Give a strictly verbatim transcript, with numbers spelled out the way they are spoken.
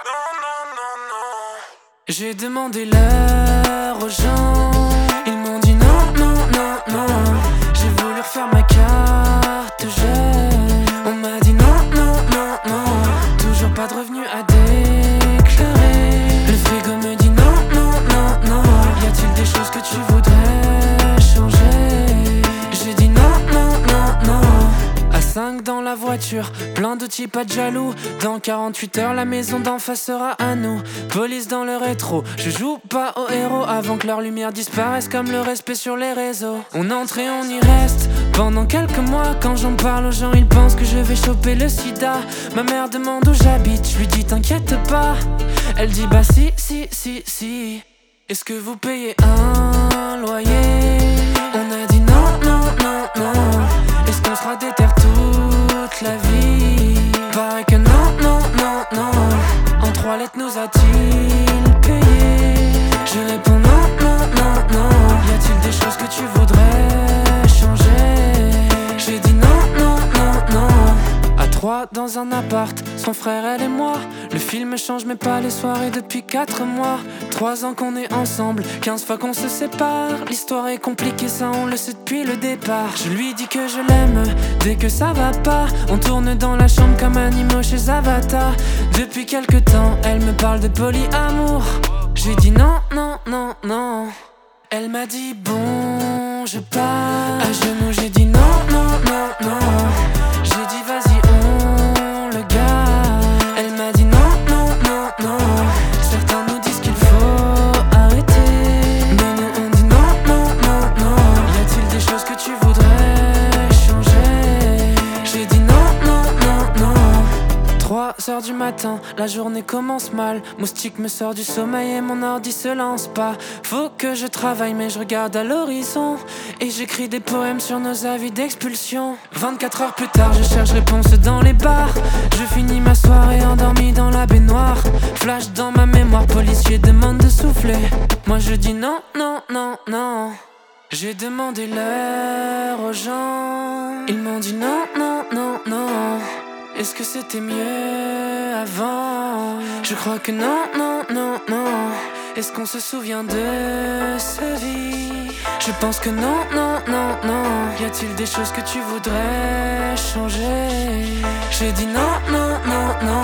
J'ai demandé l'heure aux gens, ils m'ont dit non, non, non, non. J'ai voulu refaire ma carte jeune, on m'a dit non, non, non, non. Toujours pas de revenus à déclarer. Le frigo me dit non, non, non, non. Y a-t-il des choses que tu voudrais changer? J'ai dit non, non, non, non. À cinq dans la voiture, plein de types pas de jaloux. Dans quarante-huit heures, la maison d'en face sera à nous. Police dans le rétro, je joue pas aux héros avant que leur lumière disparaisse comme le respect sur les réseaux. On entre et on y reste pendant quelques mois. Quand j'en parle aux gens, ils pensent que je vais choper le sida. Ma mère demande où j'habite, je lui dis t'inquiète pas. Elle dit bah si, si, si, si. Est-ce que vous payez un loyer? On a dit non, non, non, non. Est-ce qu'on sera déter toute la vie? Paraît que non, non, non, non. En trois lettres nous a-t-il payé? Je réponds non, non, non, non. Y a-t-il des choses que tu voudrais changer? J'ai dit non, non, non, non. À trois dans un appart, son frère, elle et moi. Le film change mais pas les soirées depuis quatre mois. Trois ans qu'on est ensemble, quinze fois qu'on se sépare. L'histoire est compliquée, ça on le sait depuis le départ. Je lui dis que je l'aime, dès que ça va pas. On tourne dans la chambre comme animaux chez Avatar. Depuis quelque temps, elle me parle de polyamour. J'ai dit non, non, non, non. Elle m'a dit bon, je pars. À genoux j'ai dit non, non, non, non. J'ai dit vas-y on le garde. Elle m'a dit non, non, non, non. Certains nous disent qu'il faut arrêter, mais nous on dit non, non, non, non. Y a-t-il des choses que tu voudrais changer? J'ai dit non, non, non, non. Trois heures du matin, la journée commence mal. Moustique me sort du sommeil et mon ordi se lance pas. Faut que je travaille mais je regarde à l'horizon et j'écris des poèmes sur nos avis d'expulsion. Vingt-quatre heures plus tard, je cherche réponse dans les bars. Je finis ma soirée endormi dans la baignoire. Flash dans ma mémoire, policier demande de souffler. Moi je dis non, non, non, non. J'ai demandé l'heure aux gens, ils m'ont dit non, non, non, non. Est-ce que c'était mieux avant? Je crois que non, non, non, non. Est-ce qu'on se souvient de ce vie? Je pense que non, non, non, non. Y a-t-il des choses que tu voudrais changer? J'ai dit non, non, non, non.